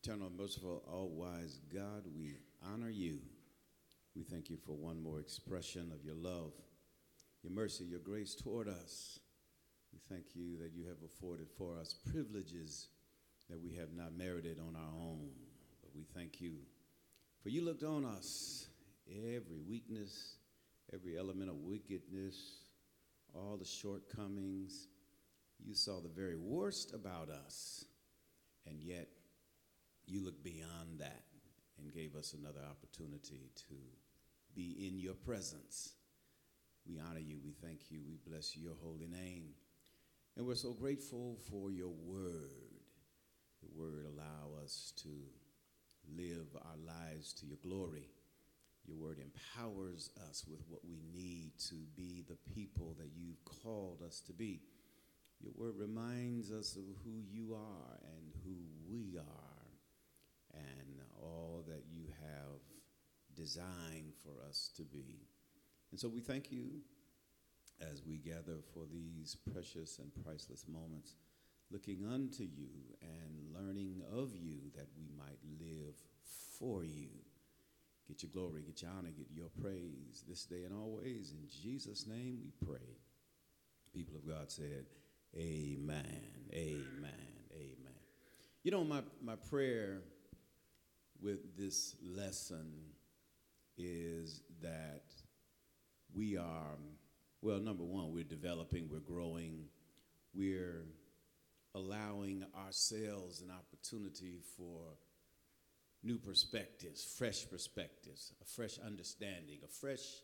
Eternal, merciful, all-wise God, we honor you. We thank you for one more expression of your love, your mercy, your grace toward us. We thank you that you have afforded for us privileges that we have not merited on our own. But we thank you for you looked on us, every weakness, every element of wickedness, all the shortcomings. You saw the very worst about us, and yet you looked beyond that and gave us another opportunity to be in your presence. We honor you, we thank you, we bless your holy name. And we're so grateful for your word. Your word allow us to live our lives to your glory. Your word empowers us with what we need to be the people that you've called us to be. Your word reminds us of who you are and who we are and all that you have designed for us to be. And so we thank you as we gather for these precious and priceless moments, looking unto you and learning of you that we might live for you. Get your glory, get your honor, get your praise this day and always. In Jesus' name we pray. People of God said, amen, amen, amen. You know, my prayer with this lesson is that we are, well, number one, we're developing, we're growing, we're allowing ourselves an opportunity for new perspectives, a fresh understanding, a fresh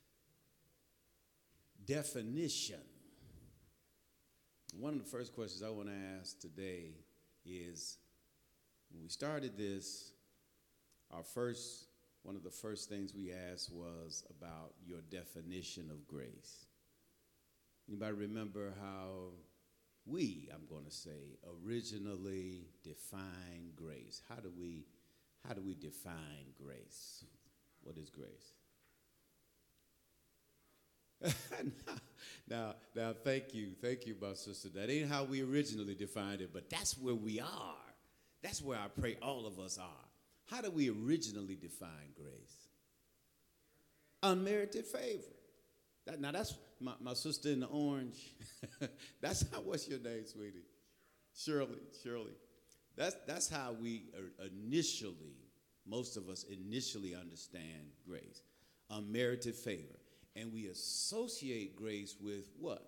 definition. One of the first questions I want to ask today is, when we started this, one of the first things we asked was about your definition of grace. Anybody remember how I'm going to say, originally defined grace? How do we define grace? What is grace? Now, thank you, my sister. That ain't how we originally defined it, but that's where we are. That's where I pray all of us are. How do we originally define grace? Unmerited favor. That's my sister in the orange. That's how, what's your name, sweetie? Shirley. That's how we initially, most of us initially understand grace. Unmerited favor. And we associate grace with what?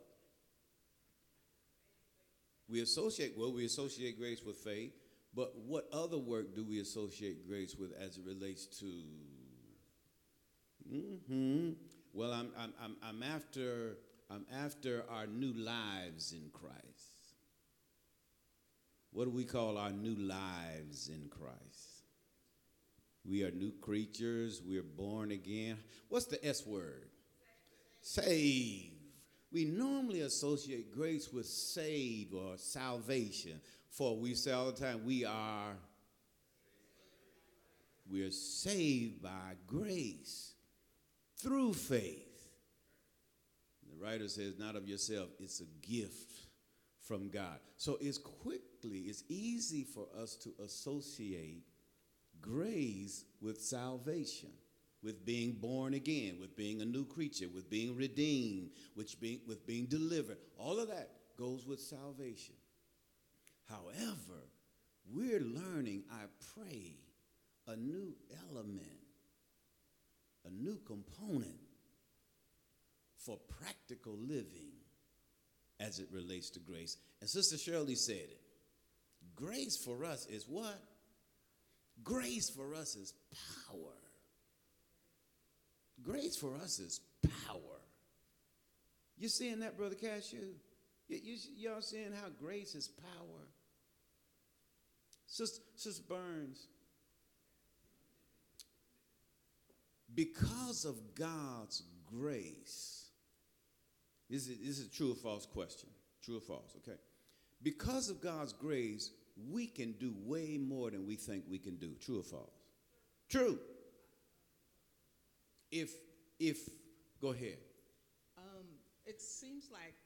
We associate grace with faith, but what other work do we associate grace with as it relates to? Well, I'm after our new lives in Christ. What do we call our new lives in Christ? We are new creatures. We're born again. What's the S word? Saved. We normally associate grace with saved or salvation. For we say all the time, we are saved by grace through faith. The writer says, not of yourself, it's a gift from God. So it's easy for us to associate grace with salvation, with being born again, with being a new creature, with being redeemed, with being delivered. All of that goes with salvation. However, we're learning, I pray, a new element, a new component for practical living as it relates to grace. And Sister Shirley said it. Grace for us is what? Grace for us is power. Grace for us is power. You seeing that, Brother Cashew? Y'all seeing how grace is power? Sister Burns, because of God's grace, this is a true or false question. True or false, okay? Because of God's grace, we can do way more than we think we can do. True or false? True. If go ahead. It seems like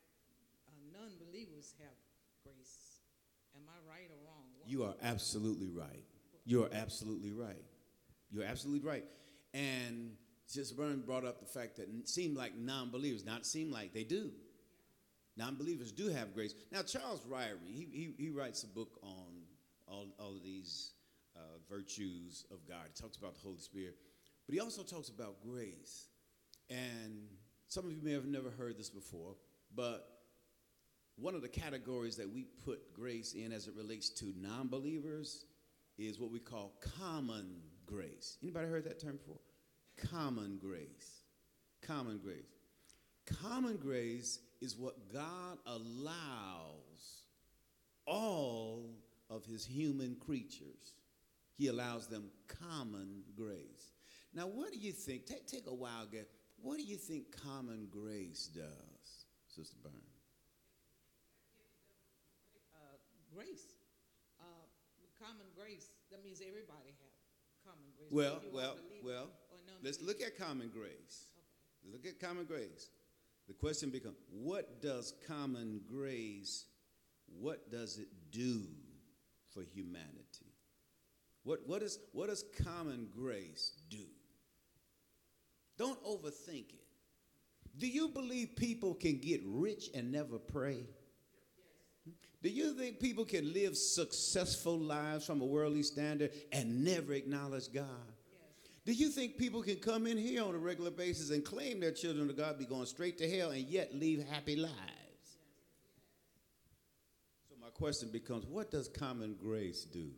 non-believers have grace. Am I right or wrong? You are absolutely right. You're absolutely right. You're absolutely right. And Sister Byrne brought up the fact that it seemed like non-believers, not seem like they do. Non-believers do have grace. Now, Charles Ryrie, he writes a book on all of these virtues of God. He talks about the Holy Spirit, but he also talks about grace. And some of you may have never heard this before, but one of the categories that we put grace in as it relates to non-believers is what we call common grace. Anybody heard that term before? Common grace. Common grace. Common grace is what God allows all of his human creatures. He allows them common grace. Now, what do you think? Take a wild guess. What do you think common grace does, Sister Byrne? Grace. Common grace. That means everybody have common grace. Well, whether you are a believer or let's non-believer. look at common grace. Okay. Look at common grace. The question becomes, what does common grace, what does it do for humanity? What does common grace do? Don't overthink it. Do you believe people can get rich and never pray? Do you think people can live successful lives from a worldly standard and never acknowledge God? Yes. Do you think people can come in here on a regular basis and claim they're children of God, be going straight to hell, and yet leave happy lives? So my question becomes, what does common grace do?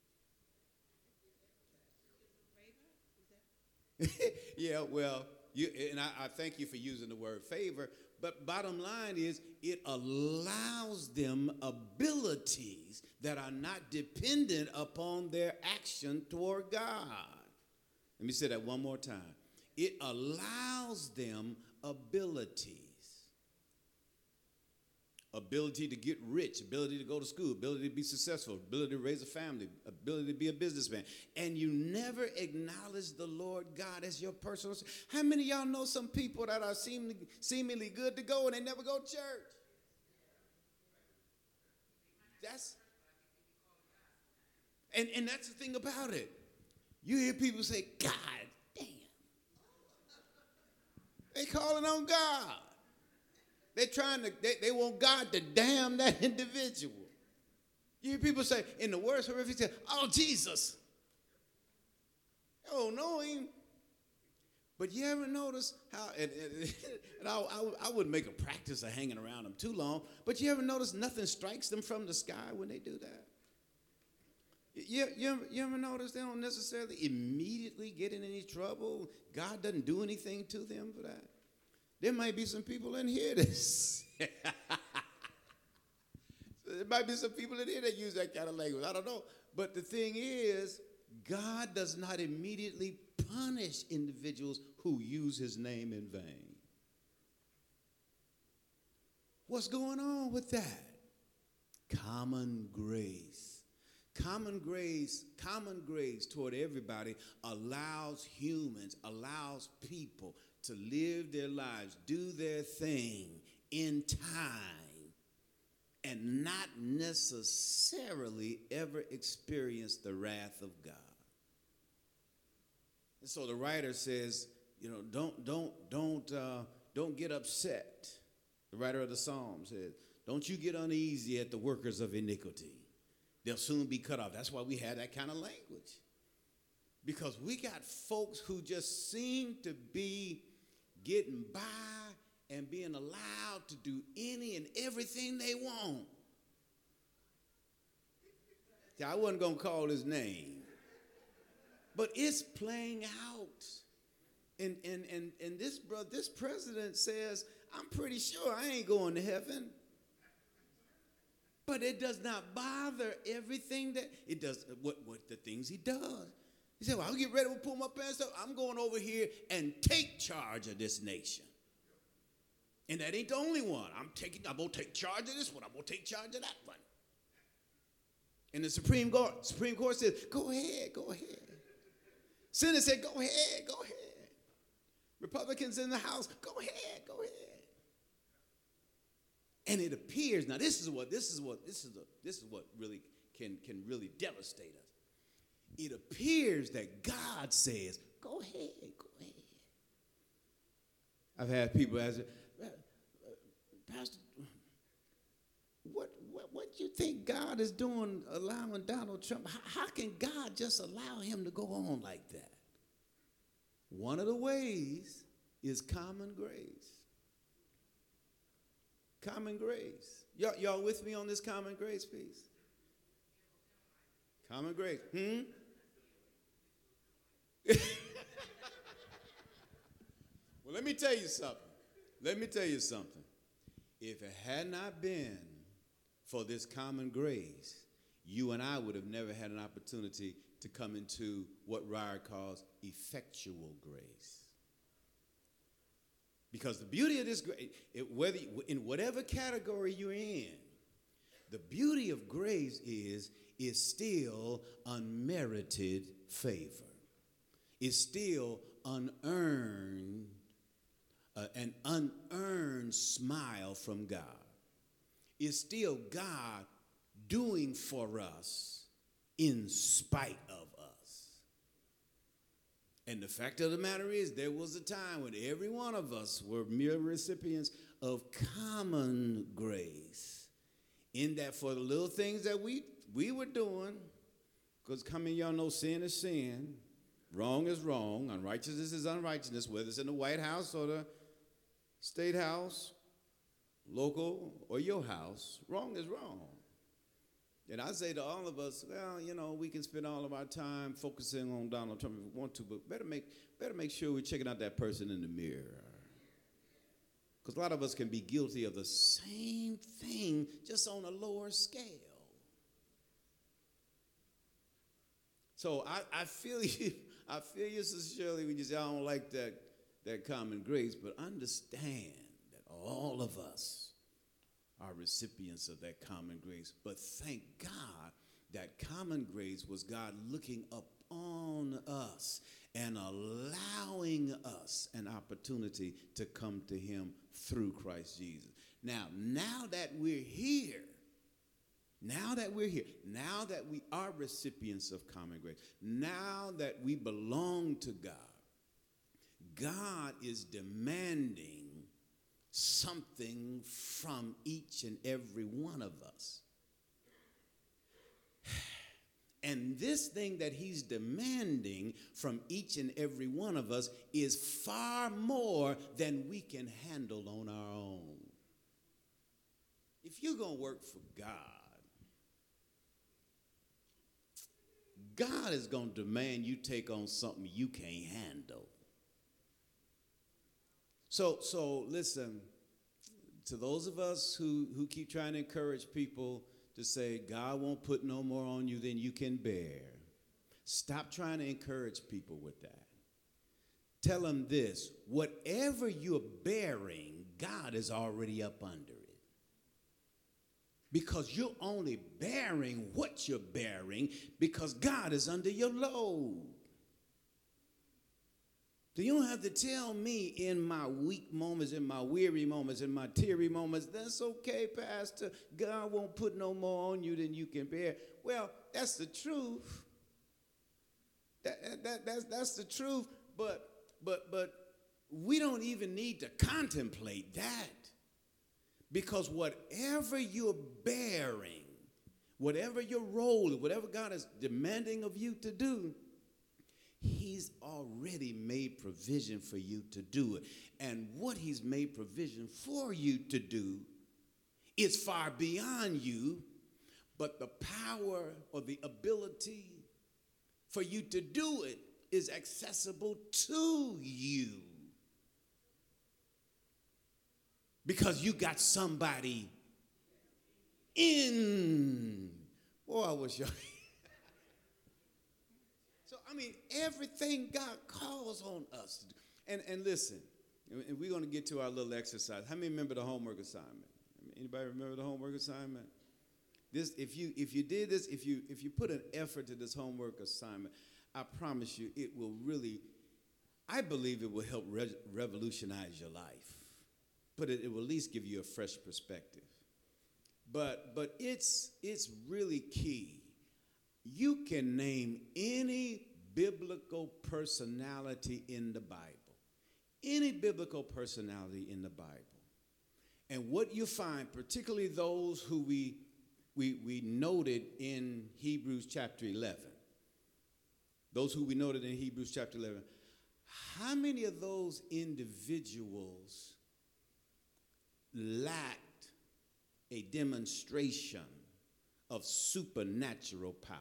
Yeah, well, I thank you for using the word favor, but bottom line is it allows them abilities that are not dependent upon their action toward God. Let me say that one more time. It allows them abilities. Ability to get rich, ability to go to school, ability to be successful, ability to raise a family, ability to be a businessman. And you never acknowledge the Lord God as your personal. How many of y'all know some people that are seemingly good to go and they never go to church? And that's the thing about it. You hear people say, God damn. They calling on God. They want God to damn that individual. You hear people say, in the worst horrific sense, oh, Jesus. Oh, know him. But you ever notice how, and I wouldn't make a practice of hanging around them too long, but you ever notice nothing strikes them from the sky when they do that? You ever notice they don't necessarily immediately get in any trouble? God doesn't do anything to them for that? There might be some people in here that there might be some people in here that use that kind of language. I don't know. But the thing is, God does not immediately punish individuals who use his name in vain. What's going on with that? Common grace. Common grace toward everybody allows humans, allows people to live their lives, do their thing in time, and not necessarily ever experience the wrath of God. And so the writer says, don't get upset. The writer of the Psalm says, don't you get uneasy at the workers of iniquity. They'll soon be cut off. That's why we have that kind of language. Because we got folks who just seem to be getting by and being allowed to do any and everything they want. Yeah, I wasn't going to call his name. But it's playing out. And this president says, I'm pretty sure I ain't going to heaven. But it does not bother everything that it does, what the things he does. He said, well, I'll get ready to pull my pants up. I'm going over here and take charge of this nation. And that ain't the only one. I'm going to take charge of this one. I'm going to take charge of that one. And the Supreme Court says, go ahead. Senate said, go ahead. Republicans in the House, go ahead. And it appears, now this is what really can really devastate us. it appears that God says, go ahead, go ahead. I've had people ask, Pastor, what do you think God is doing allowing Donald Trump? How can God just allow him to go on like that? One of the ways is common grace. Common grace. Y'all with me on this common grace piece? Common grace. Well, let me tell you something. If it had not been for this common grace, you and I would have never had an opportunity to come into what Ryder calls effectual grace. Because the beauty of this grace, whether in whatever category you're in, the beauty of grace is still unmerited favor. It's still unearned, an unearned smile from God. It's still God doing for us in spite of us. And the fact of the matter is, there was a time when every one of us were mere recipients of common grace. In that for the little things that we were doing, because y'all know sin is sin, wrong is wrong, unrighteousness is unrighteousness, whether it's in the White House or the State House, local, or your house, wrong is wrong. And I say to all of us, well, we can spend all of our time focusing on Donald Trump if we want to, but better make sure we're checking out that person in the mirror. Because a lot of us can be guilty of the same thing, just on a lower scale. So I feel you, Sister Shirley, when you say I don't like that common grace, but understand that all of us are recipients of that common grace. But thank God that common grace was God looking upon us and allowing us an opportunity to come to him through Christ Jesus. Now that we're here, now that we are recipients of common grace, now that we belong to God, God is demanding something from each and every one of us. And this thing that he's demanding from each and every one of us is far more than we can handle on our own. If you're going to work for God, God is going to demand you take on something you can't handle. So listen, to those of us who keep trying to encourage people to say, God won't put no more on you than you can bear. Stop trying to encourage people with that. Tell them this, whatever you're bearing, God is already up under it. Because you're only bearing what you're bearing because God is under your load. So you don't have to tell me in my weak moments, in my weary moments, in my teary moments, that's okay, Pastor. God won't put no more on you than you can bear. Well, that's the truth. That's the truth. But we don't even need to contemplate that. Because whatever you're bearing, whatever your role, whatever God is demanding of you to do, he's already made provision for you to do it. And what he's made provision for you to do is far beyond you, but the power or the ability for you to do it is accessible to you. Because you got somebody in. Boy, I wish y'all. So, everything God calls on us to do. And listen, and we're going to get to our little exercise. How many remember the homework assignment? Anybody remember the homework assignment? This, if you did this, if you put an effort to this homework assignment, I promise you it will really, I believe it will help revolutionize your life. But it will at least give you a fresh perspective. But it's really key. You can name any biblical personality in the Bible. Any biblical personality in the Bible. And what you find, particularly those who we noted in Hebrews chapter 11, those who we noted in Hebrews chapter 11, how many of those individuals lacked a demonstration of supernatural power?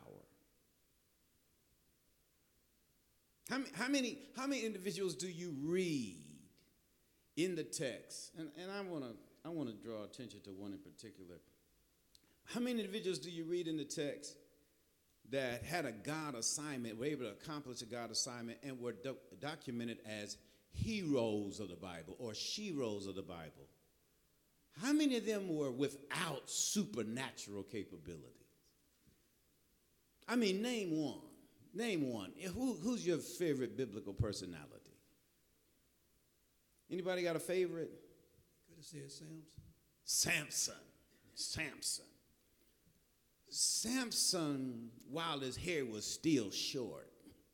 How many individuals do you read in the text? And I want to draw attention to one in particular. How many individuals do you read in the text that had a God assignment, were able to accomplish a God assignment, and were documented as heroes of the Bible or sheroes of the Bible? How many of them were without supernatural capabilities? I mean, name one. Name one. Who's your favorite biblical personality? Anybody got a favorite? Could have said Samson. Samson, while his hair was still short.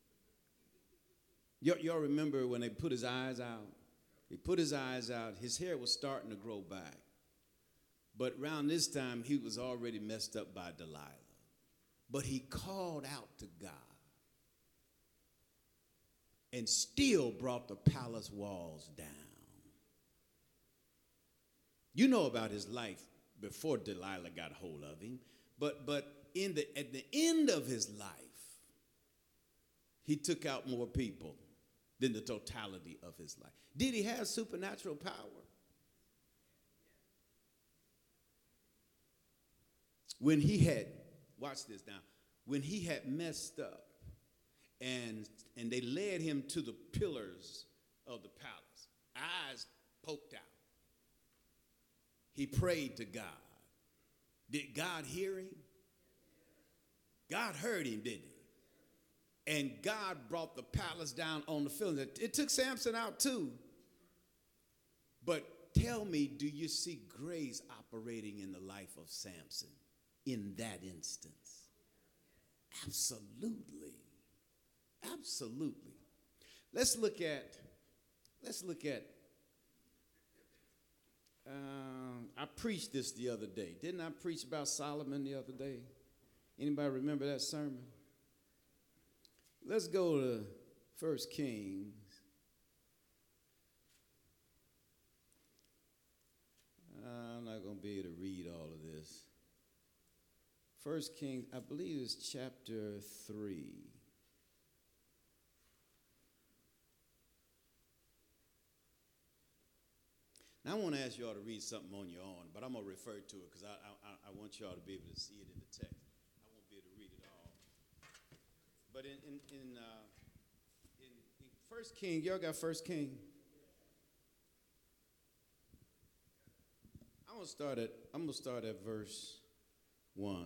Y'all remember when they put his eyes out? He put his eyes out. His hair was starting to grow back. But around this time, he was already messed up by Delilah. But he called out to God and still brought the palace walls down. You know about his life before Delilah got a hold of him. But at the end of his life, he took out more people than the totality of his life. Did he have supernatural power? When he had, watch this now, when he had messed up and they led him to the pillars of the palace, eyes poked out, he prayed to God. Did God hear him? God heard him, didn't he? And God brought the palace down on the field. It took Samson out too. But tell me, do you see grace operating in the life of Samson in that instance? Absolutely. Absolutely. Let's look at I preached this the other day. Didn't I preach about Solomon the other day? Anybody remember that sermon? Let's go to 1 Kings. I'm not going to be able to read all of this. 1 Kings, I believe it's chapter 3. Now, I want to ask you all to read something on your own, but I'm going to refer to it because I want you all to be able to see it in the text. I won't be able to read it all. But in 1 King, y'all got 1 King? I'm going to start at verse 1.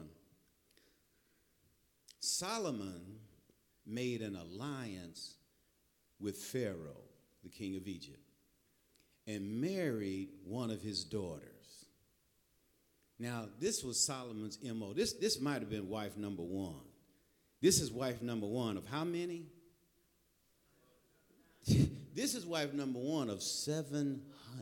Solomon made an alliance with Pharaoh, the king of Egypt, and married one of his daughters. Now, this was Solomon's MO. This might have been wife number one. This is wife number one of how many? This is wife number one of 700.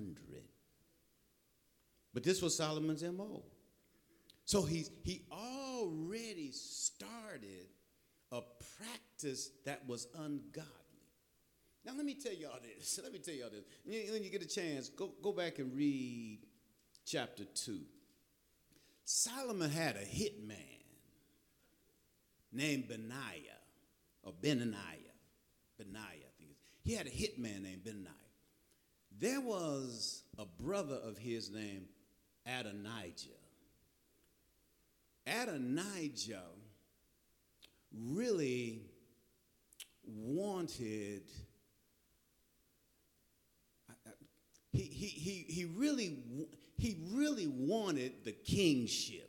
But this was Solomon's MO. So he already started a practice that was ungodly. Now, let me tell y'all this. When you get a chance, go back and read chapter 2. Solomon had a hitman named Benaiah, or Benaiah, I think it's. He had a hitman named Benaiah. There was a brother of his named Adonijah. Adonijah really wanted. He really wanted the kingship.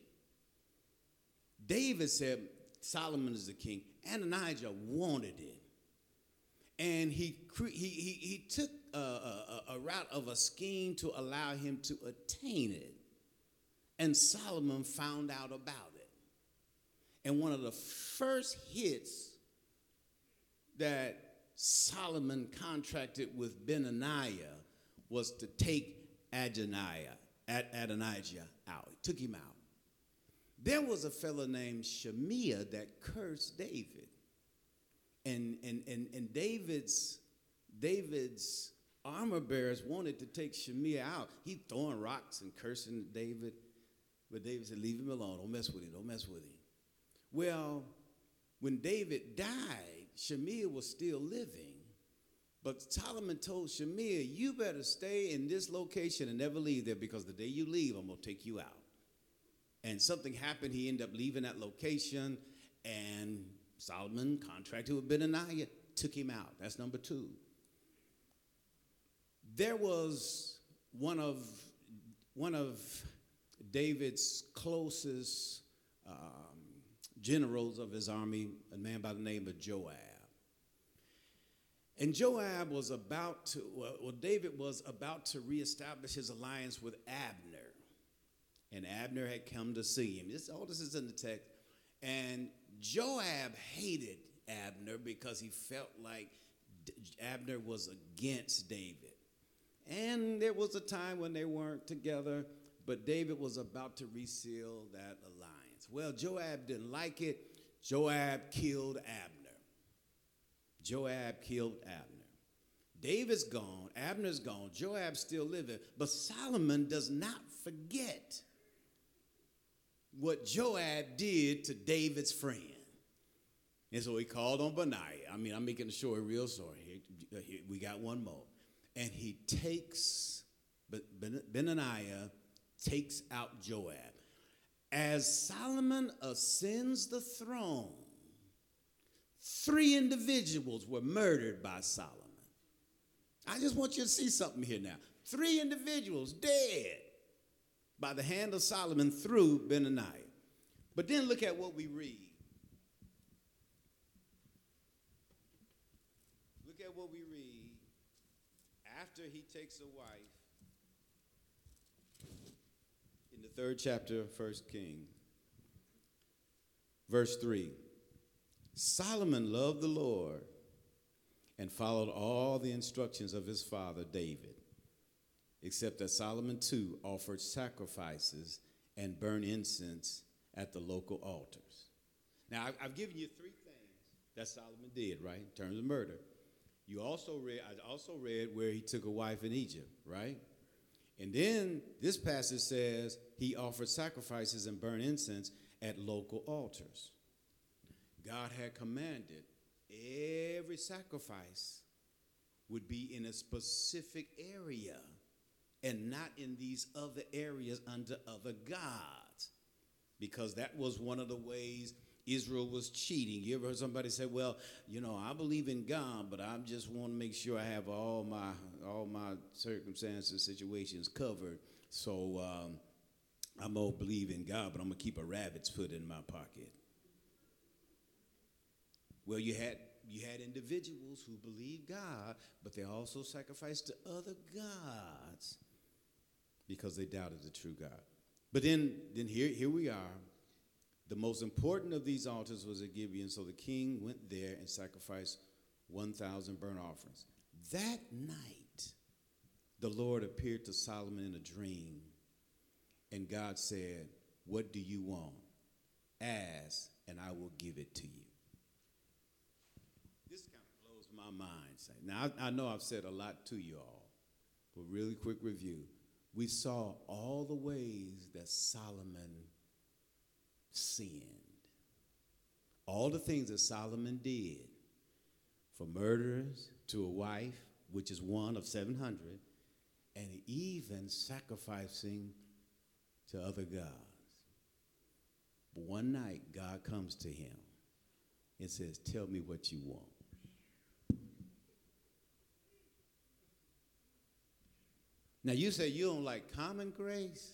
David said Solomon is the king. Adonijah wanted it, and he took a route of a scheme to allow him to attain it. And Solomon found out about it. And one of the first hits that Solomon contracted with Benaniah was to take Adonijah out. He took him out. There was a fellow named Shemiah that cursed David. And David's armor bearers wanted to take Shemiah out. He throwing rocks and cursing David. But David said, leave him alone. Don't mess with him. Don't mess with him. Well, when David died, Shemiah was still living. But Solomon told Shemiah, you better stay in this location and never leave there, because the day you leave, I'm going to take you out. And something happened. He ended up leaving that location, and Solomon contracted with Benaniah, took him out. That's number 2. There was one of David's closest generals of his army, a man by the name of Joab. And Joab was David was about to reestablish his alliance with Abner. And Abner had come to see him. All this is in the text. And Joab hated Abner because he felt like Abner was against David. And there was a time when they weren't together, but David was about to reseal that alliance. Well, Joab didn't like it. Joab killed Abner. David's gone. Abner's gone. Joab's still living. But Solomon does not forget what Joab did to David's friend. And so he called on Benaiah. I mean, I'm making the story real short. We got one more. And he takes, Benaiah takes out Joab. As Solomon ascends the throne, 3 individuals were murdered by Solomon. I just want you to see something here now. 3 individuals dead by the hand of Solomon through Benaiah. But then look at what we read. Look at what we read after he takes a wife in the 3rd chapter of 1 Kings. Verse 3. Solomon loved the Lord and followed all the instructions of his father David, except that Solomon too offered sacrifices and burned incense at the local altars. Now, I've given you 3 things that Solomon did, right, in terms of murder. I also read where he took a wife in Egypt, right? And then this passage says he offered sacrifices and burned incense at local altars. God had commanded every sacrifice would be in a specific area and not in these other areas under other gods, because that was one of the ways Israel was cheating. You ever heard somebody say, well, I believe in God, but I just want to make sure I have all my circumstances, situations covered. So I'm going to believe in God, but I'm going to keep a rabbit's foot in my pocket. Well, you had individuals who believed God, but they also sacrificed to other gods because they doubted the true God. But then here we are. The most important of these altars was at Gibeon, so the king went there and sacrificed 1,000 burnt offerings. That night, the Lord appeared to Solomon in a dream, and God said, what do you want? Ask, and I will give it to you. This kind of blows my mind. Now, I know I've said a lot to you all, but really quick review. We saw all the ways that Solomon sinned. All the things that Solomon did, from murderers to a wife, which is one of 700, and even sacrificing to other gods. But one night, God comes to him and says, tell me what you want. Now, you say you don't like common grace?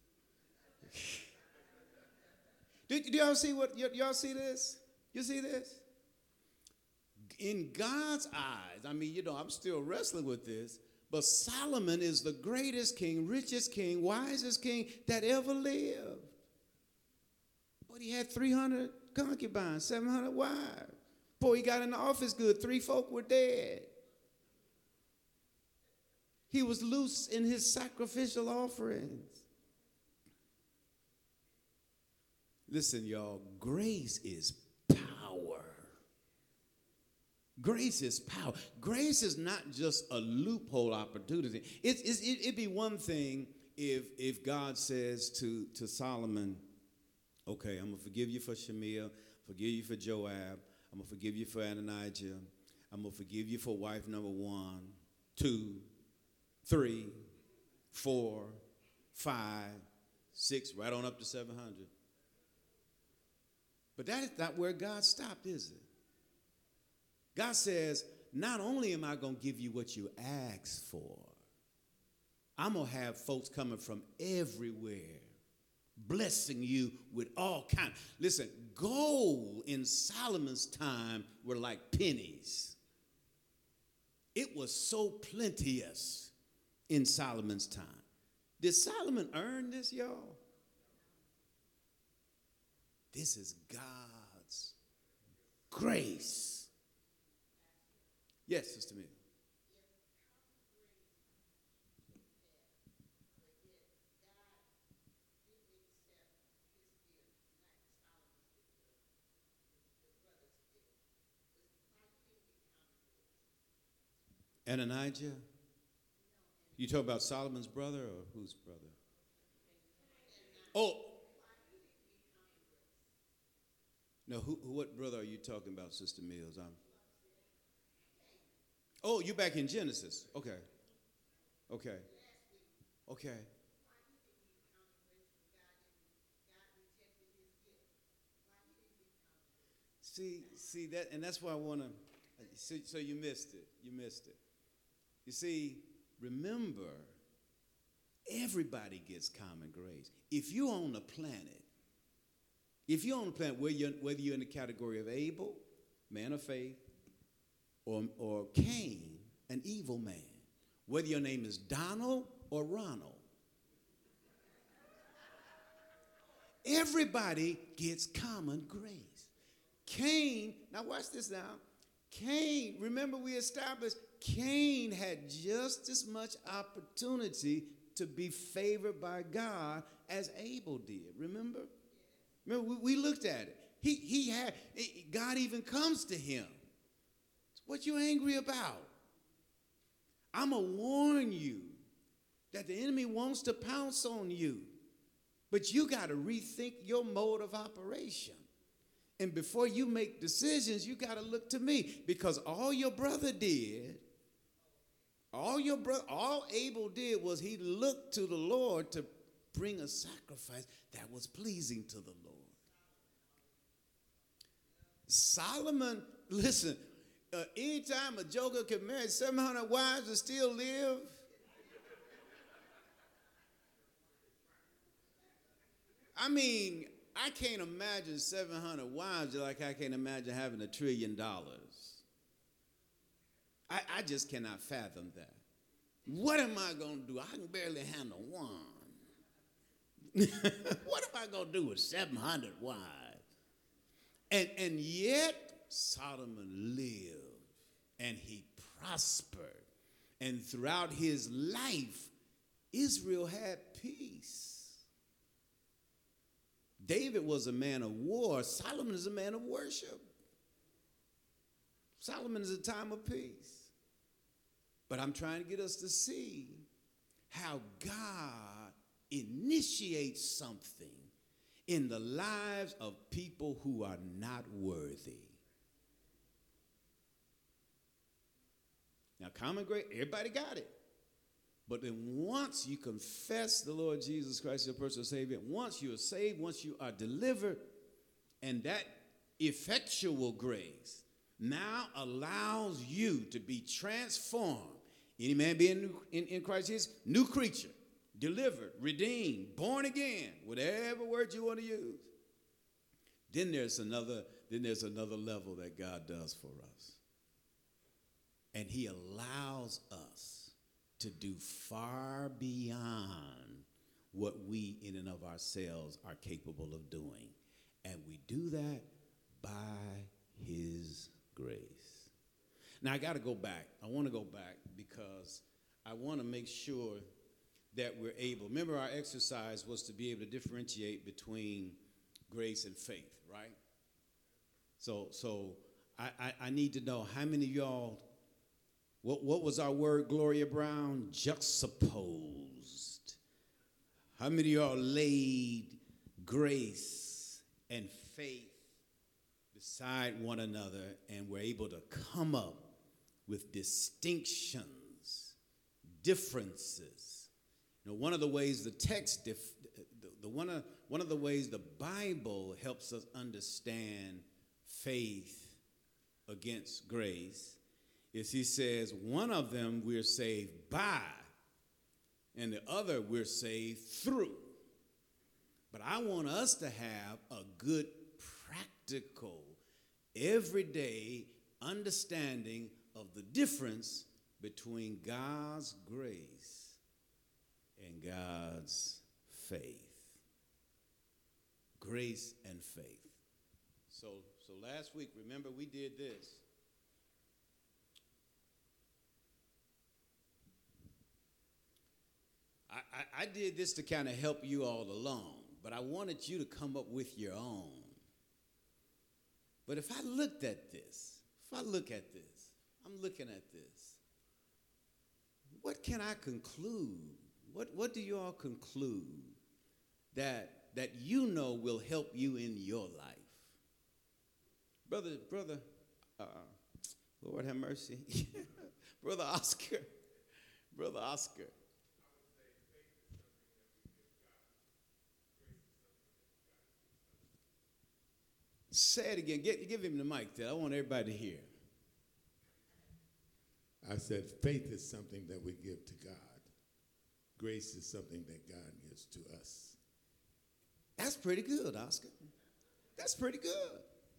Do y'all see y'all see this? You see this? In God's eyes, I'm still wrestling with this, but Solomon is the greatest king, richest king, wisest king that ever lived. But he had 300 concubines, 700 wives. Before he got in the office good, 3 folk were dead. He was loose in his sacrificial offerings. Listen, y'all, grace is power. Grace is power. Grace is not just a loophole opportunity. It'd be one thing if God says to Solomon, okay, I'm going to forgive you for Shemiah, forgive you for Joab, I'm going to forgive you for Adonijah, I'm going to forgive you for wife number 1, 2, 3, 4, 5, 6, right on up to 700. But that is not where God stopped, is it? God says, not only am I going to give you what you asked for, I'm going to have folks coming from everywhere, blessing you with all kinds. Listen, gold in Solomon's time were like pennies. It was so plenteous in Solomon's time. Did Solomon earn this, y'all? This is God's grace. Yes, Sister Mia. Adonijah? You talk about Solomon's brother or whose brother? Oh. No, what brother are you talking about, Sister Mills? Oh, you're back in Genesis. Okay. Okay. Okay. See that, and that's why I want to. So you missed it. You missed it. You see, remember, everybody gets common grace. If you're on the planet, whether you're in the category of Abel, man of faith, or Cain, an evil man, whether your name is Donald or Ronald, everybody gets common grace. Cain, now watch this now. Cain, remember we established Cain had just as much opportunity to be favored by God as Abel did. Remember? Remember, we looked at it. God even comes to him. What you angry about? I'm going to warn you that the enemy wants to pounce on you. But you got to rethink your mode of operation. And before you make decisions, you got to look to me. Because all your brother did, all Abel did was he looked to the Lord to bring a sacrifice that was pleasing to the Lord. Solomon, listen, anytime a joker can marry 700 wives and still live, I mean, I can't imagine 700 wives like I can't imagine having $1 trillion. I just cannot fathom that. What am I going to do? I can barely handle one. What am I going to do with 700 wives? And yet Solomon lived and he prospered. And throughout his life, Israel had peace. David was a man of war. Solomon is a man of worship. Solomon is a time of peace. But I'm trying to get us to see how God initiates something in the lives of people who are not worthy. Now, common grace, everybody got it. But then once you confess the Lord Jesus Christ, your personal Savior, once you are saved, once you are delivered, and that effectual grace now allows you to be transformed. Any man being in Christ Jesus, new creature, delivered, redeemed, born again, whatever word you want to use. Then there's another level that God does for us. And he allows us to do far beyond what we in and of ourselves are capable of doing. And we do that by his grace. Now, I got to go back. I want to go back because I want to make sure that we're able. Remember, our exercise was to be able to differentiate between grace and faith, right? So I need to know how many of y'all, what was our word, Gloria Brown? Juxtaposed. How many of y'all laid grace and faith beside one another and were able to come up with distinctions, differences? You know, one of the ways the text, one of the ways the Bible helps us understand faith against grace is he says one of them we're saved by and the other we're saved through. But I want us to have a good, practical, everyday understanding of the difference between God's grace and God's faith. Grace and faith. So last week, remember, we did this. I did this to kind of help you all along, but I wanted you to come up with your own. But if I look at this, I'm looking at this, what can I conclude? What do you all conclude that you know will help you in your life? Brother, Lord have mercy. Brother Oscar. Say it again. Give him the mic there. I want everybody to hear. I said faith is something that we give to God. Grace is something that God gives to us. That's pretty good, Oscar. That's pretty good.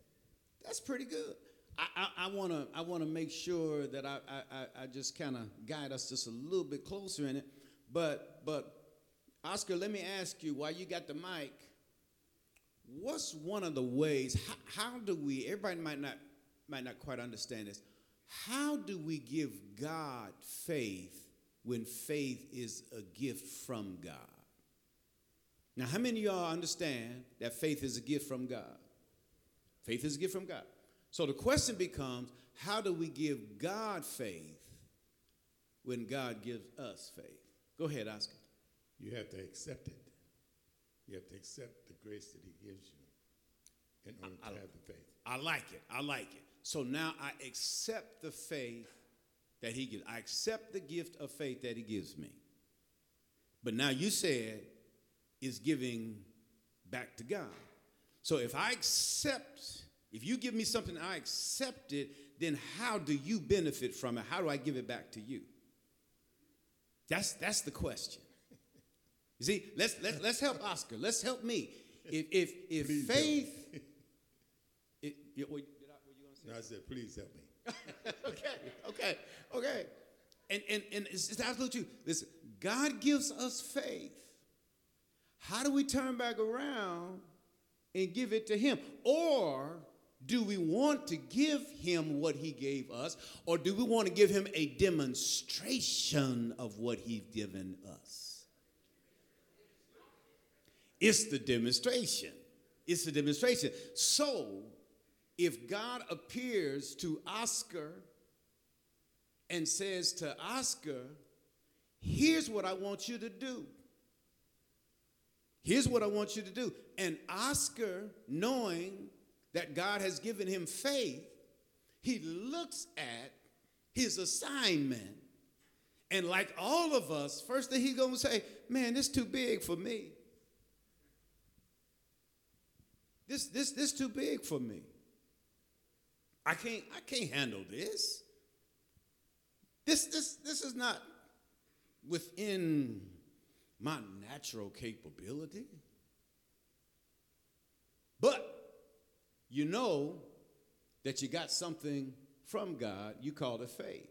I want to make sure that I just kind of guide us just a little bit closer in it. But Oscar, let me ask you, while you got the mic, what's one of the ways, how do we, everybody might not quite understand this, how do we give God faith when faith is a gift from God? Now, how many of y'all understand that faith is a gift from God? Faith is a gift from God. So the question becomes, how do we give God faith when God gives us faith? Go ahead, Oscar. You have to accept it. You have to accept the grace that he gives you in order to have the faith. I like it. So now I accept the faith that he gives. I accept the gift of faith that he gives me. But now you said is giving back to God. So if you give me something, I accept it, then how do you benefit from it? How do I give it back to you? That's the question. You see, let's help Oscar. Let's help me. If Please faith, were you going to say? No, I said, please help me. Okay. And it's absolutely true. Listen, God gives us faith. How do we turn back around and give it to him? Or do we want to give him what he gave us? Or do we want to give him a demonstration of what he's given us? It's the demonstration. So, if God appears to Oscar and says to Oscar, here's what I want you to do. And Oscar, knowing that God has given him faith, he looks at his assignment. And like all of us, first thing he's going to say, man, this is too big for me. This too big for me. I can't handle this. This is not within my natural capability. But you know that you got something from God, you call it faith.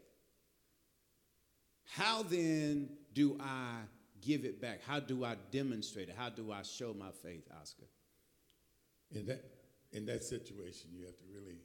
How then do I give it back? How do I demonstrate it? How do I show my faith, Oscar? in that situation, you have to really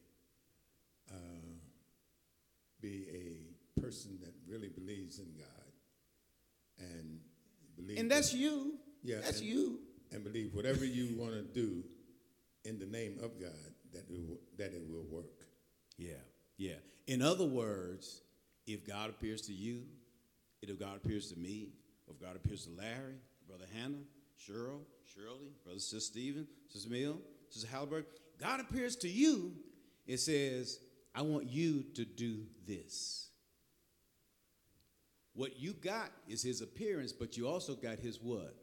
be a person that really believes in God and believe. And that's you. Yeah, That's and, you. And believe whatever you want to do in the name of God, that it will work. Yeah, yeah. In other words, if God appears to you, if God appears to me, if God appears to Larry, Brother Hannah, Cheryl, Shirley, Brother Sister Stephen, Sister Mill, Sister Halliburton, God appears to you, it says, I want you to do this. What you got is his appearance, but you also got his what?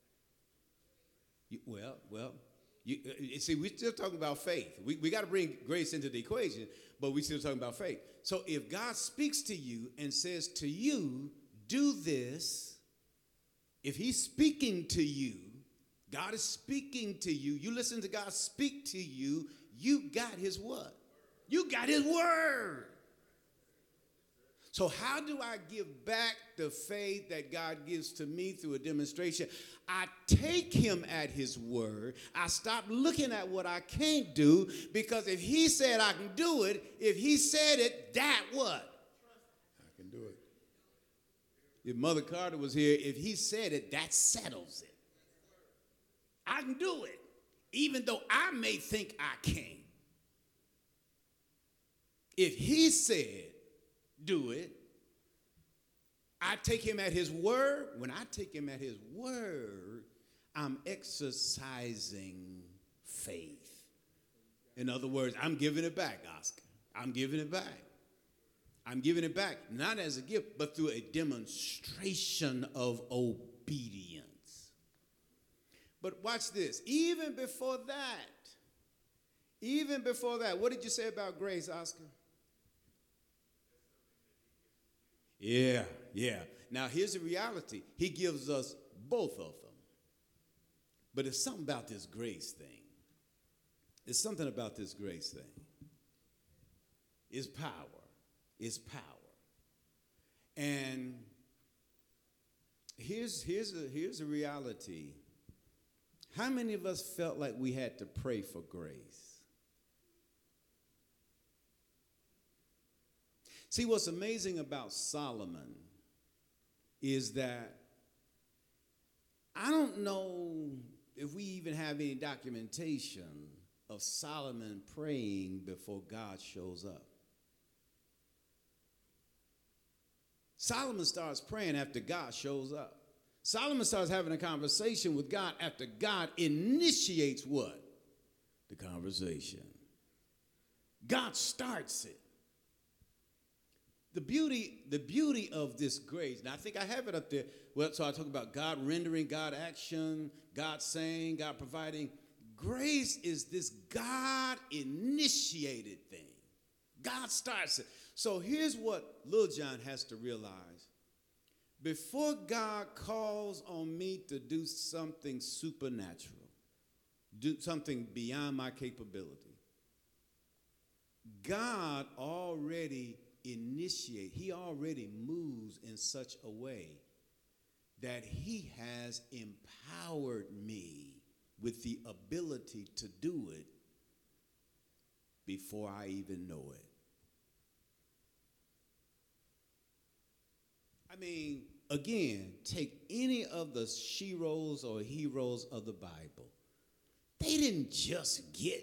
You see, we're still talking about faith. We got to bring grace into the equation, but we're still talking about faith. So if God speaks to you and says to you, do this, if he's speaking to you, God is speaking to you, you listen to God speak to you, you got his what? You got his word. So how do I give back the faith that God gives to me through a demonstration? I take him at his word. I stop looking at what I can't do, because if he said I can do it, if he said it, that what? I can do it. If Mother Carter was here, if he said it, that settles it. I can do it, even though I may think I can't. If he said, do it, I take him at his word. When I take him at his word, I'm exercising faith. In other words, I'm giving it back, Oscar. I'm giving it back. I'm giving it back, not as a gift, but through a demonstration of obedience. But watch this. Even before that, what did you say about grace, Oscar? Yeah. Now, here's the reality. He gives us both of them. But it's something about this grace thing. It's something about this grace thing. It's power. It's power. And here's a reality. How many of us felt like we had to pray for grace? See, what's amazing about Solomon is that I don't know if we even have any documentation of Solomon praying before God shows up. Solomon starts praying after God shows up. Solomon starts having a conversation with God after God initiates what? The conversation. God starts it. The beauty of this grace, now I think I have it up there. Well, so I talk about God rendering, God action, God saying, God providing. Grace is this God-initiated thing. God starts it. So here's what Lil John has to realize. Before God calls on me to do something supernatural, do something beyond my capability, God already he already moves in such a way that he has empowered me with the ability to do it before I even know it. I mean, again, take any of the sheroes or heroes of the Bible. They didn't just get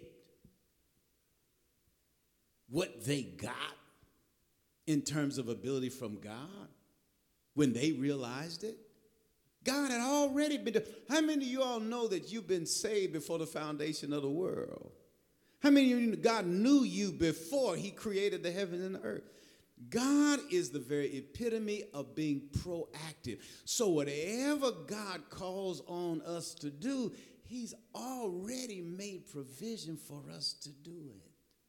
what they got in terms of ability from God when they realized it. God had already been. How many of you all know that you've been saved before the foundation of the world? How many of you, God knew you before he created the heavens and the earth? God is the very epitome of being proactive. So whatever God calls on us to do, he's already made provision for us to do it.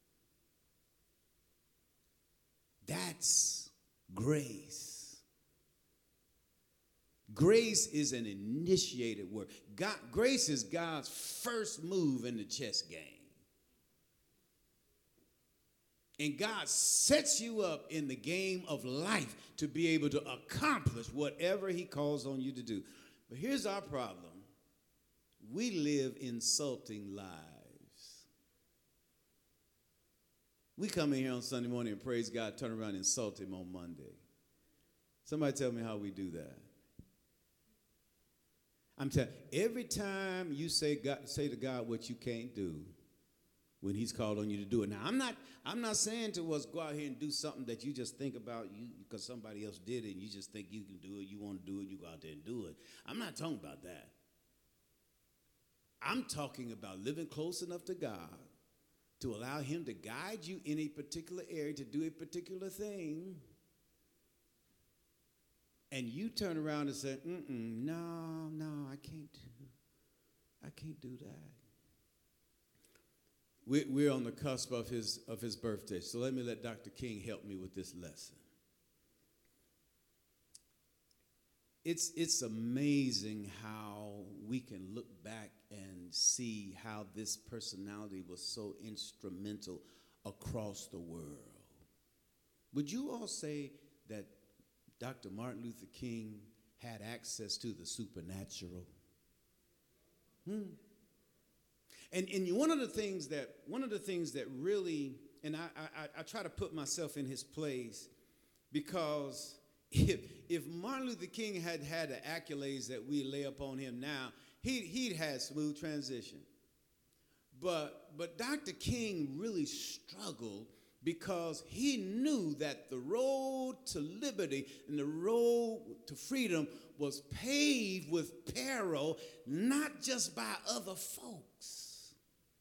That's grace. Grace is an initiated word. Grace is God's first move in the chess game. And God sets you up in the game of life to be able to accomplish whatever he calls on you to do. But here's our problem. We live insulting lives. We come in here on Sunday morning and praise God, turn around and insult him on Monday. Somebody tell me how we do that. I'm telling you, every time you say to God what you can't do when he's called on you to do it. Now, I'm not saying to us go out here and do something that you just think about you because somebody else did it and you just think you can do it, you want to do it, you go out there and do it. I'm not talking about that. I'm talking about living close enough to God to allow him to guide you in a particular area to do a particular thing. And you turn around and say, no, I can't do that. We're on the cusp of his birthday, so let me let Dr. King help me with this lesson. It's amazing how we can look back and see how this personality was so instrumental across the world. Would you all say that Dr. Martin Luther King had access to the supernatural? And one of the things that really, and I try to put myself in his place, because if Martin Luther King had the accolades that we lay upon him now, he'd had smooth transition. But Dr. King really struggled because he knew that the road to liberty and the road to freedom was paved with peril, not just by other folks.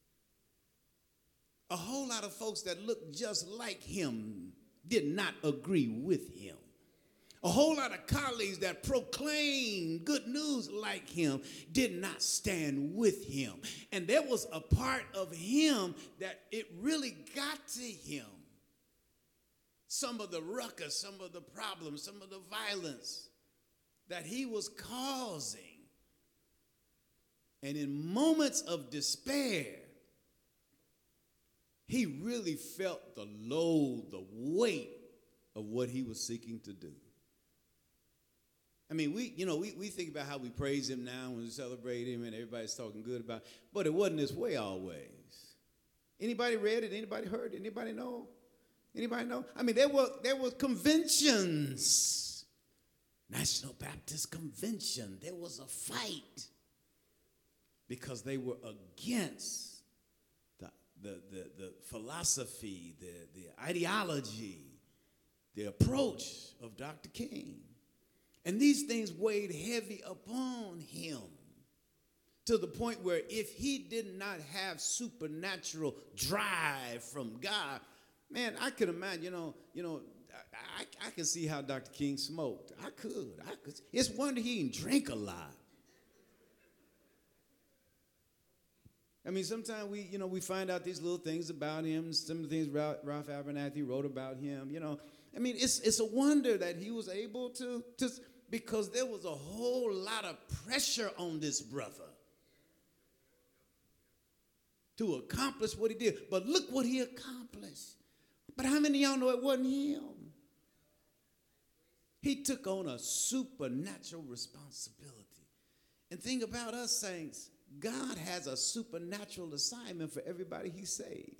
A whole lot of folks that looked just like him did not agree with him. A whole lot of colleagues that proclaimed good news like him did not stand with him. And there was a part of him that it really got to him. Some of the ruckus, some of the problems, some of the violence that he was causing. And in moments of despair, he really felt the load, the weight of what he was seeking to do. I mean, we think about how we praise him now when we celebrate him and everybody's talking good about it, but it wasn't this way always. Anybody read it? Anybody heard it? Anybody know? Anybody know? I mean, there were conventions. National Baptist Convention. There was a fight because they were against the philosophy, the ideology, the approach of Dr. King. And these things weighed heavy upon him to the point where if he did not have supernatural drive from God, man, I could imagine, I could see how Dr. King smoked. I could. It's wonder he didn't drink a lot. I mean, sometimes we find out these little things about him, some of the things Ralph Abernathy wrote about him, I mean, it's a wonder that he was able to because there was a whole lot of pressure on this brother to accomplish what he did. But look what he accomplished. But how many of y'all know it wasn't him? He took on a supernatural responsibility. And think about us, saints. God has a supernatural assignment for everybody he saved.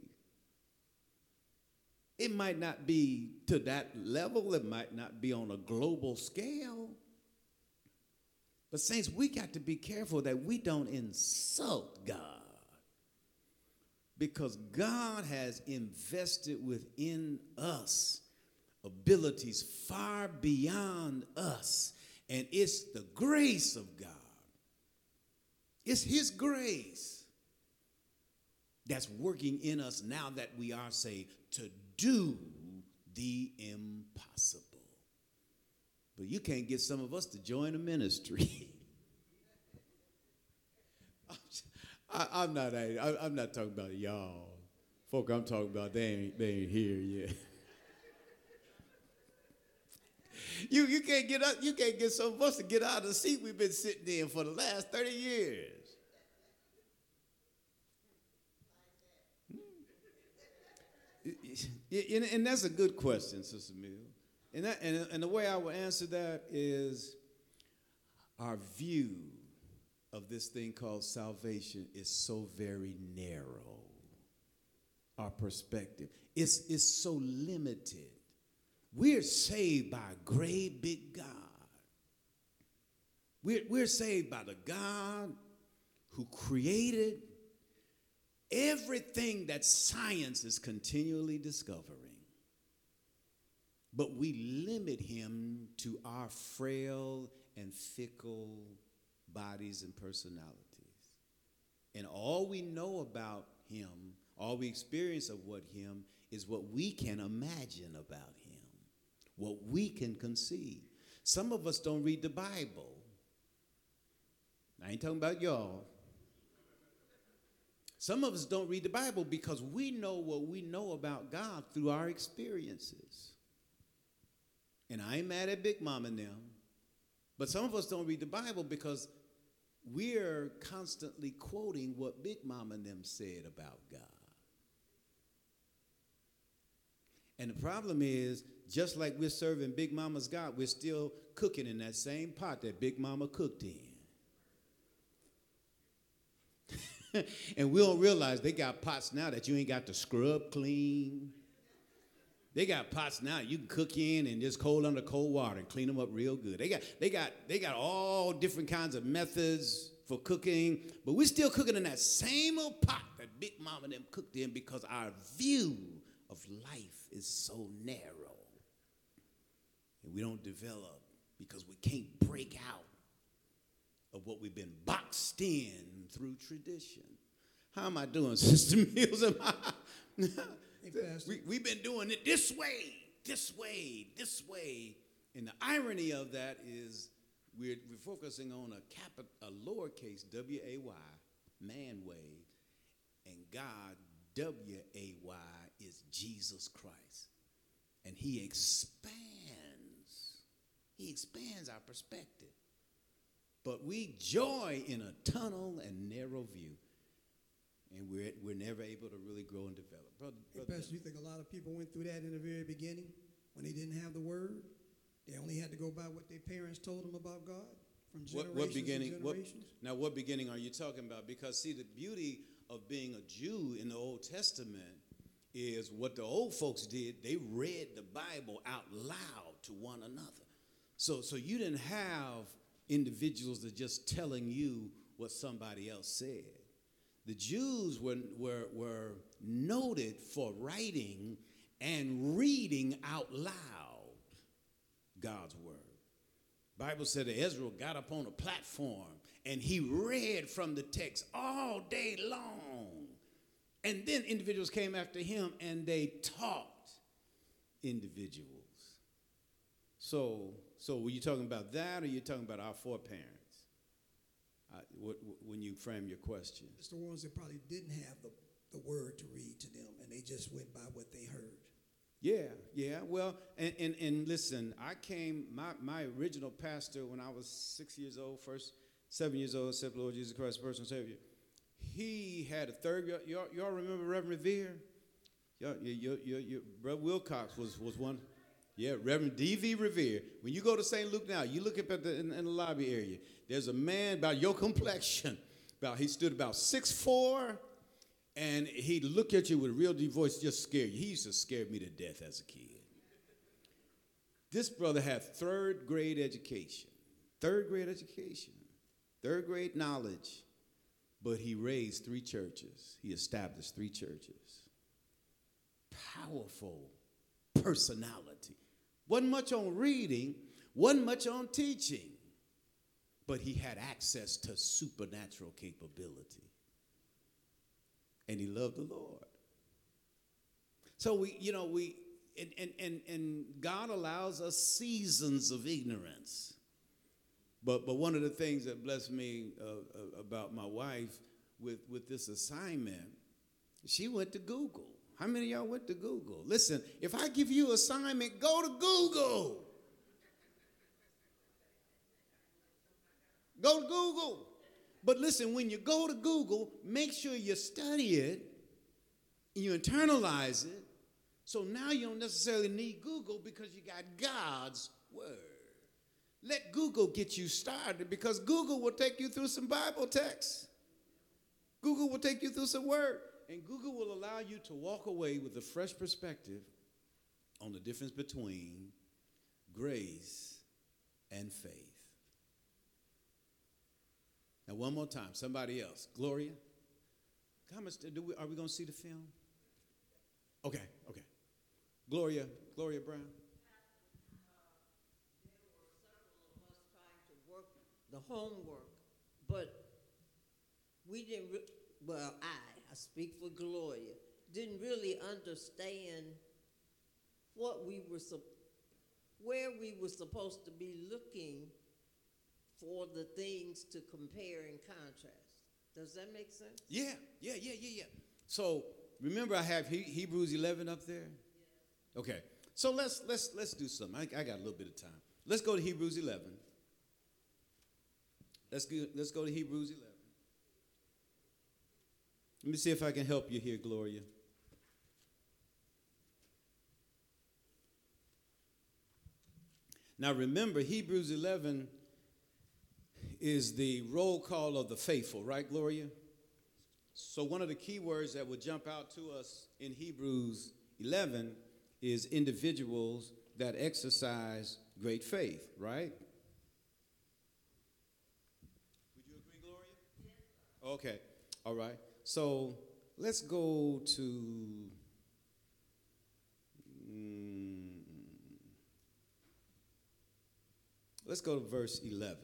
It might not be to that level. It might not be on a global scale. But saints, we got to be careful that we don't insult God. Because God has invested within us abilities far beyond us. And it's the grace of God. It's his grace that's working in us now that we are saved to do the impossible. But you can't get some of us to join a ministry. I'm not talking about y'all. Folk, I'm talking about they ain't here yet. You can't get some of us to get out of the seat we've been sitting in for the last 30 years. And that's a good question, Sister Mill. And the way I will answer that is our view of this thing called salvation is so very narrow. our perspective. It's so limited. We're saved by a great big God. We're saved by the God who created everything that science is continually discovering. But we limit him to our frail and fickle bodies and personalities. And all we know about him, all we experience of what him is what we can imagine about him, what we can conceive. Some of us don't read the Bible. I ain't talking about y'all. Some of us don't read the Bible because we know what we know about God through our experiences. And I ain't mad at Big Mom and them, but some of us don't read the Bible because we're constantly quoting what Big Mom and them said about God. And the problem is, just like we're serving Big Mama's God, we're still cooking in that same pot that Big Mama cooked in. And we don't realize they got pots now that you ain't got to scrub clean. They got pots now you can cook in and just cold under cold water and clean them up real good. They got all different kinds of methods for cooking, but we're still cooking in that same old pot that Big Mama and them cooked in because our view of life is so narrow. And we don't develop because we can't break out of what we've been boxed in through tradition. How am I doing, Sister Mills? Hey, Pastor. We've been doing it this way, this way, this way. And the irony of that is we're focusing on a lowercase W-A-Y, man way, and God, W-A-Y, is Jesus Christ. And he expands our perspective. But we joy in a tunnel and narrow view. And we're never able to really grow and develop. Hey, Pastor, you think a lot of people went through that in the very beginning when they didn't have the word? They only had to go by what their parents told them about God from generations what beginning, to generations? What beginning are you talking about? Because, see, the beauty of being a Jew in the Old Testament is what the old folks did. They read the Bible out loud to one another. So you didn't have individuals that just telling you what somebody else said. The Jews were noted for writing and reading out loud God's word. Bible said that Ezra got up on a platform and he read from the text all day long. And then individuals came after him and they taught individuals. So were you talking about that, or are you talking about our foreparents? When you frame your question. It's the ones that probably didn't have the word to read to them, and they just went by what they heard. Yeah. Well, and listen, my original pastor when I was 6 years old, 7 years old, accepted Lord Jesus Christ, personal Savior. He had a third. Y'all remember Reverend Revere? Your Brother Wilcox was one. Yeah, Reverend D.V. Revere. When you go to St. Luke now, you look up in the lobby area. There's a man about your complexion. He stood about 6'4", and he'd look at you with a real deep voice, just scare you. He used to scare me to death as a kid. This brother had third grade education, third grade knowledge, but he raised 3 churches. He established 3 churches. Powerful personality. Wasn't much on reading, wasn't much on teaching, but he had access to supernatural capability. And he loved the Lord. So and God allows us seasons of ignorance. But one of the things that blessed me about my wife with this assignment, she went to Google. How many of y'all went to Google? Listen, if I give you an assignment, go to Google. Go to Google. But listen, when you go to Google, make sure you study it and you internalize it. So now you don't necessarily need Google because you got God's word. Let Google get you started because Google will take you through some Bible texts. Google will take you through some word. and Google will allow you to walk away with a fresh perspective on the difference between grace and faith. Now, one more time, somebody else. Gloria, how much are we going to see the film? Okay. Gloria Brown. The homework, but we didn't, I speak for Gloria, didn't really understand what we were, where we were supposed to be looking for the things to compare and contrast. Does that make sense? Yeah. So remember, I have Hebrews 11 up there. Yeah. Okay. So let's do something. I got a little bit of time. Let's go to Hebrews 11. Let's go to Hebrews 11. Let me see if I can help you here, Gloria. Now remember, Hebrews 11 is the roll call of the faithful, right, Gloria? So one of the key words that would jump out to us in Hebrews 11 is individuals that exercise great faith, right? Would you agree, Gloria? Yes. Okay, all right. So let's go to verse 11.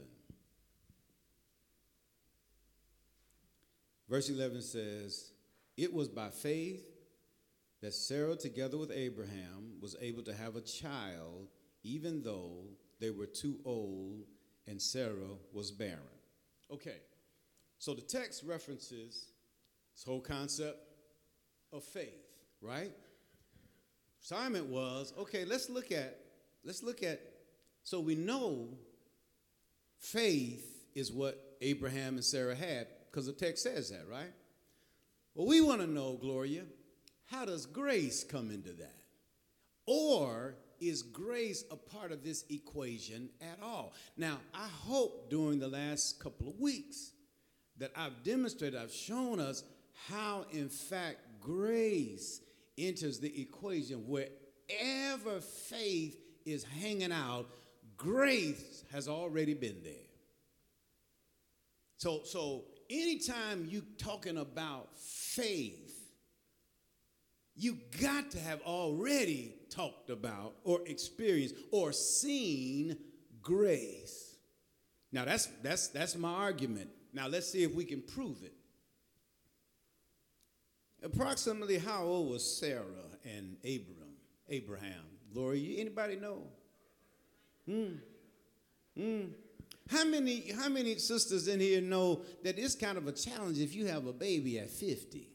Verse 11 says, "It was by faith that Sarah, together with Abraham, was able to have a child, even though they were too old and Sarah was barren." Okay, so the text references this whole concept of faith, right? Assignment was, okay, let's look at, so we know faith is what Abraham and Sarah had, because the text says that, right? Well, we want to know, Gloria, how does grace come into that? Or is grace a part of this equation at all? Now, I hope during the last couple of weeks that I've demonstrated, I've shown us how, in fact, grace enters the equation. Wherever faith is hanging out, grace has already been there. So anytime you talking about faith, you got to have already talked about or experienced or seen grace. Now that's my argument. Now let's see if we can prove it. Approximately how old was Sarah and Abraham? Gloria, anybody know? How many sisters in here know that it's kind of a challenge if you have a baby at 50?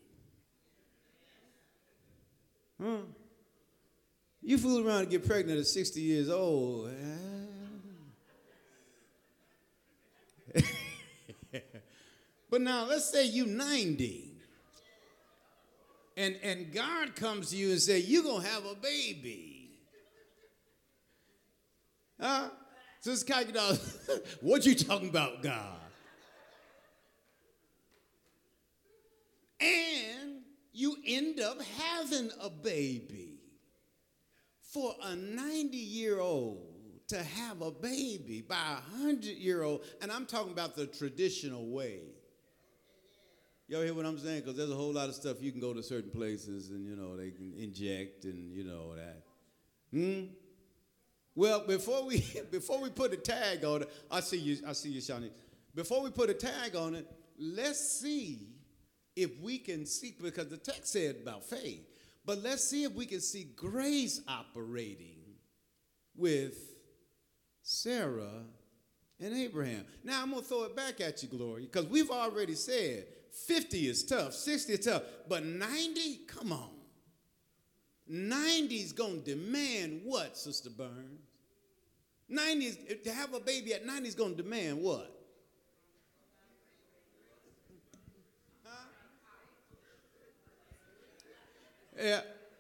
You fool around and get pregnant at 60 years old. But now let's say you 90. And God comes to you and say, you're going to have a baby. Sister Kaki, what you talking about, God? And you end up having a baby. For a 90-year-old to have a baby by a 100-year-old, and I'm talking about the traditional way. Y'all hear what I'm saying? Because there's a whole lot of stuff you can go to certain places and, they can inject and, that. Well, before we put a tag on it, I see you, Shawnee. Before we put a tag on it, let's see if we can see, because the text said about faith, but let's see if we can see grace operating with Sarah and Abraham. Now, I'm going to throw it back at you, Gloria, because we've already said 50 is tough, 60 is tough, but 90, come on. 90's going to demand what, Sister Burns? 90's, to have a baby at 90 is going to demand what? Huh? Yeah,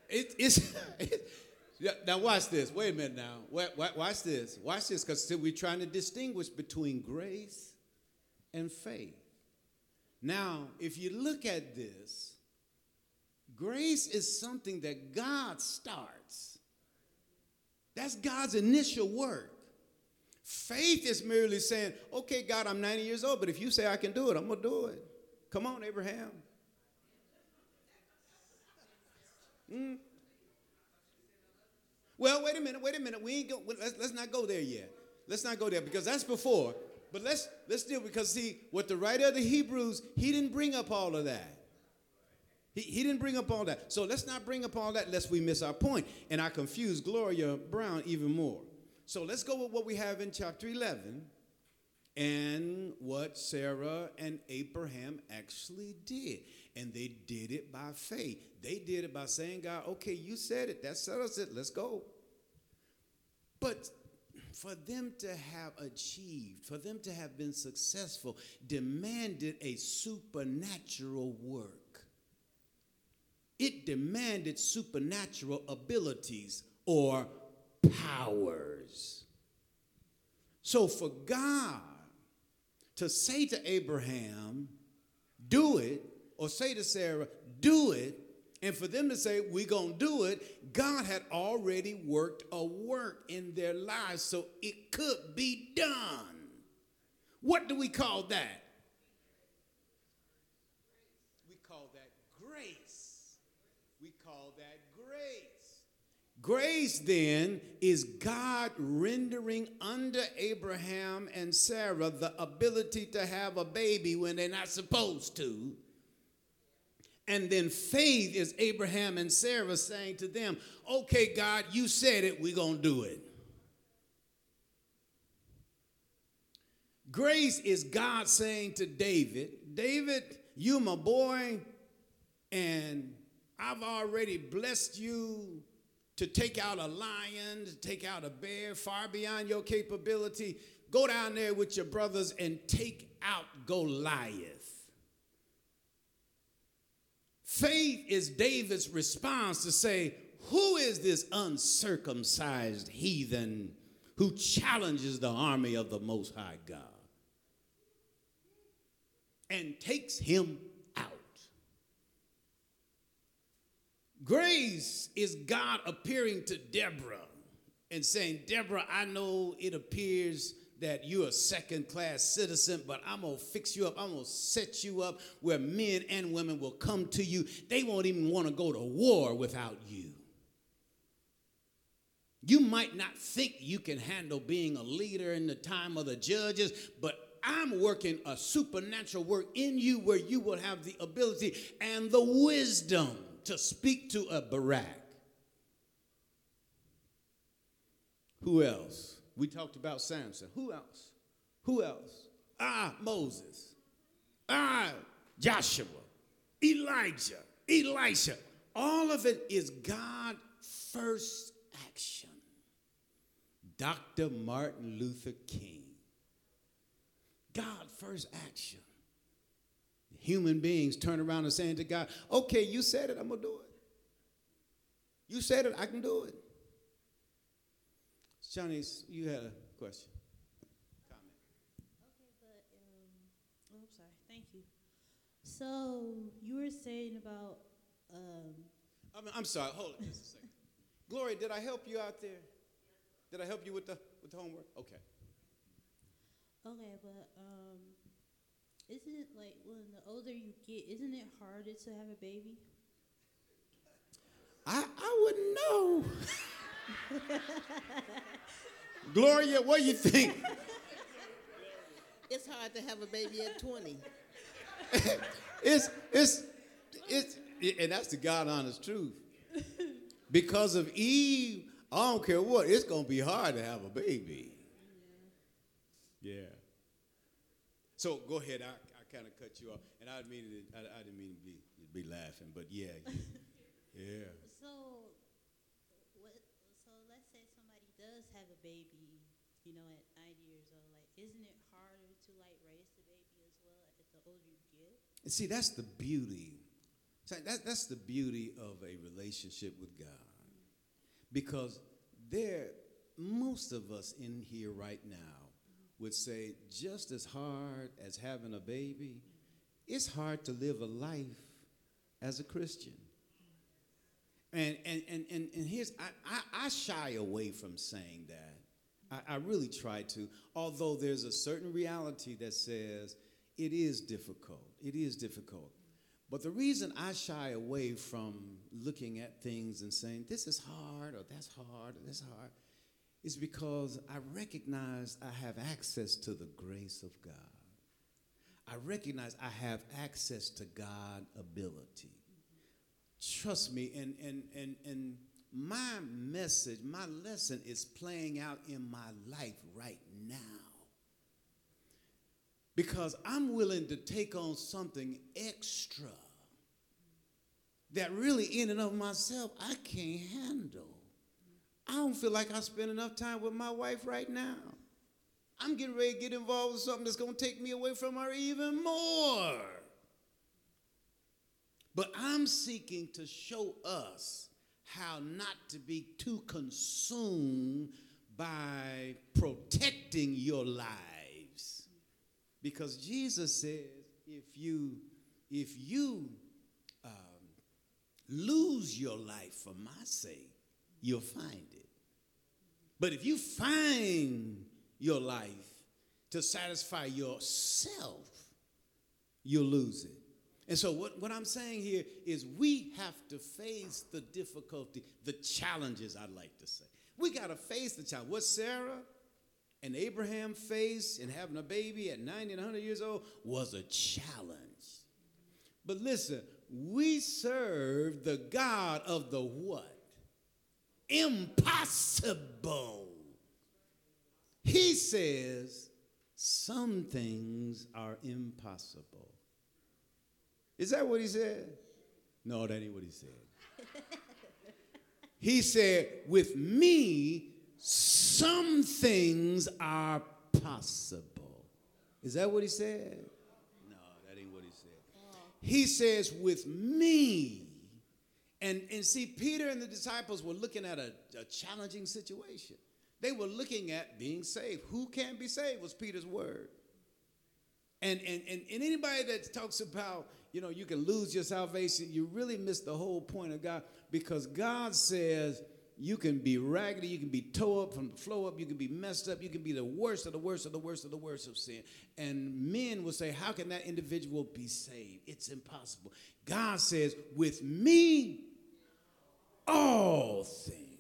now watch this. Wait a minute now. Watch this. Watch this, because we're trying to distinguish between grace and faith. Now, if you look at this, Grace is something that God starts. That's God's initial work. Faith is merely saying, okay, God, I'm 90 years old, but if you say I can do it, I'm going to do it. Come on, Abraham. Well, wait a minute. We ain't go. Let's not go there yet. Let's not go there because that's before. But let's deal because see what the writer of the Hebrews, he didn't bring up all of that. He didn't bring up all that. So let's not bring up all that lest we miss our point. And I confuse Gloria Brown even more. So let's go with what we have in chapter 11 and what Sarah and Abraham actually did. And they did it by faith. They did it by saying, God, okay, you said it. That settles it. Let's go. But for them to have achieved, for them to have been successful, demanded a supernatural work. It demanded supernatural abilities or powers. So for God to say to Abraham, do it, or say to Sarah, do it, and for them to say, we're going to do it, God had already worked a work in their lives so it could be done. What do we call that? We call that grace. We call that grace. Grace, then, is God rendering unto Abraham and Sarah the ability to have a baby when they're not supposed to. And then faith is Abraham and Sarah saying to them, okay, God, you said it, we're going to do it. Grace is God saying to David, David, you my boy, and I've already blessed you to take out a lion, to take out a bear, far beyond your capability. Go down there with your brothers and take out Goliath. Faith is David's response to say, who is this uncircumcised heathen who challenges the army of the Most High God and takes him out? Grace is God appearing to Deborah and saying, Deborah, I know it appears that you're a second-class citizen, but I'm going to fix you up. I'm going to set you up where men and women will come to you. They won't even want to go to war without you. You might not think you can handle being a leader in the time of the judges, but I'm working a supernatural work in you where you will have the ability and the wisdom to speak to a Barak. Who else? We talked about Samson. Who else? Who else? Moses. Joshua. Elijah. Elisha. All of it is God's first action. Dr. Martin Luther King. God's first action. Human beings turn around and saying to God, okay, you said it, I'm going to do it. You said it, I can do it. Johnny, you had a question. Comment. Okay, but, I'm sorry, thank you. So, you were saying about, I'm sorry, hold it just a second. Gloria, did I help you out there? Did I help you with the homework? Okay. okay, but, isn't it like when the older you get, isn't it harder to have a baby? I wouldn't know. Gloria, what do you think? It's hard to have a baby at 20. it's and that's the God honest truth. Because of Eve, I don't care what, it's gonna be hard to have a baby. Yeah. So go ahead. I kind of cut you off, and I didn't mean to be laughing, but yeah. Yeah. So, so let's say somebody does have a baby, at 90 years old. Like, isn't it harder to raise the baby as well as the older you get? And see, that's the beauty. That's the beauty of a relationship with God, because most of us in here right now would say, just as hard as having a baby, it's hard to live a life as a Christian. And here's, I shy away from saying that. I really try to, although there's a certain reality that says it is difficult. It is difficult. But the reason I shy away from looking at things and saying this is hard or that's hard or this is hard is because I recognize I have access to the grace of God. I recognize I have access to God ability. Trust me, and my message, my lesson is playing out in my life right now. Because I'm willing to take on something extra that really in and of myself I can't handle. I don't feel like I spend enough time with my wife right now. I'm getting ready to get involved with something that's going to take me away from her even more. But I'm seeking to show us how not to be too consumed by protecting your lives. Because Jesus says, if you lose your life for my sake, you'll find it. But if you find your life to satisfy yourself, you'll lose it. And so what I'm saying here is we have to face the difficulty, the challenges, I'd like to say. We got to face the challenge. What Sarah and Abraham faced in having a baby at 90 and 100 years old was a challenge. But listen, we serve the God of the what? Impossible. He says some things are impossible. Is that what he said? No, that ain't what he said. He said, with me, some things are possible. Is that what he said? No, that ain't what he said. He says, with me. And see, Peter and the disciples were looking at a challenging situation. They were looking at being saved. Who can be saved was Peter's word. And anybody that talks about, you can lose your salvation, you really miss the whole point of God, because God says you can be raggedy, you can be toe up from the flow up, you can be messed up, you can be the worst of the worst of the worst of the worst of sin. And men will say, how can that individual be saved? It's impossible. God says, with me, all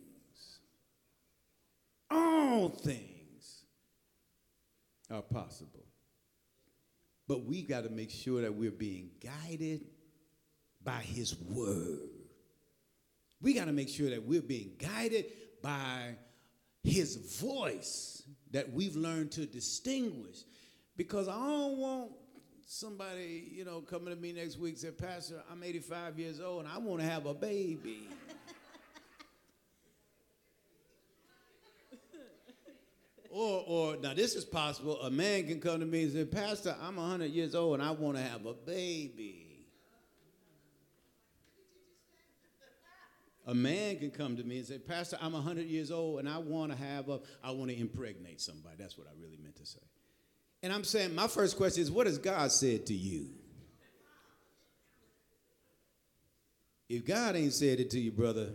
things are possible. But we got to make sure that we're being guided by his word. We got to make sure that we're being guided by his voice that we've learned to distinguish. Because I don't want somebody, coming to me next week and say, Pastor, I'm 85 years old and I want to have a baby. Or now this is possible. A man can come to me and say, Pastor, I'm 100 years old and I want to have a baby. A man can come to me and say, Pastor, I'm 100 years old and I want to impregnate somebody. That's what I really meant to say. And I'm saying, my first question is, what has God said to you? If God ain't said it to you, brother,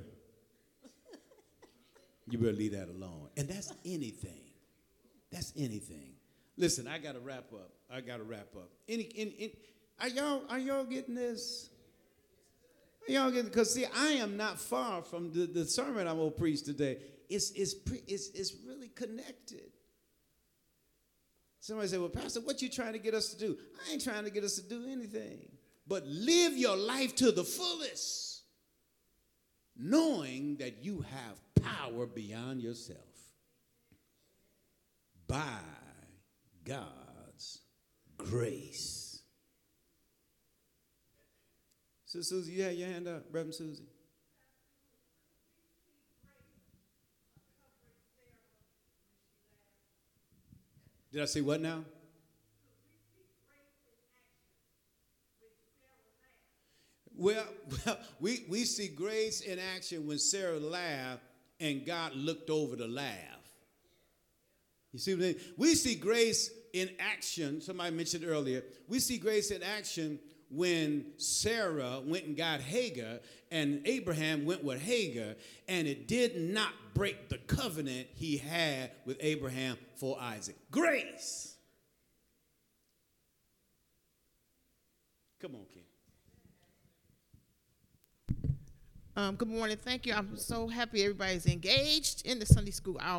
you better leave that alone. And that's anything. That's anything. Listen, I got to wrap up. Are y'all getting this? Are y'all getting? Because see, I am not far from the sermon I'm gonna preach today. It's really connected. Somebody said, well, Pastor, what you trying to get us to do? I ain't trying to get us to do anything. But live your life to the fullest, knowing that you have power beyond yourself. By God's grace. So, Susie, you have your hand up, Reverend Susie. Did I say what now? Well, we see grace in action when Sarah laughed and God looked over the laugh. You see what I mean? We see grace in action. Somebody mentioned earlier. We see grace in action when Sarah went and got Hagar and Abraham went with Hagar, and it did not break the covenant he had with Abraham for Isaac. Grace. Come on, King. Good morning. Thank you. I'm so happy everybody's engaged in the Sunday school hour.